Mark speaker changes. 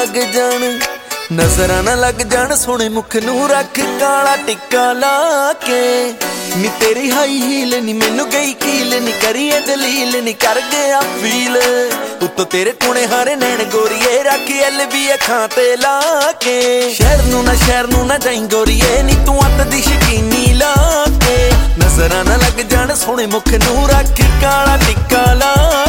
Speaker 1: लग जान, नजरां ना लग जान सोहणे मुख नूं रख काला टिक्का ला के। नी तेरी हाई हील नी मैनू गई कील, नी करिए दलील नी कर गया फील। उत्तों तेरे टूणे हारे नैन गोरीए रख LV अखां ते ला के। शहर नू ना जाई गोरीए नी तू अत दी शकीनी ला के। नजरां ना लग जान सोहणे मुख नूं रख काला टिक्का ला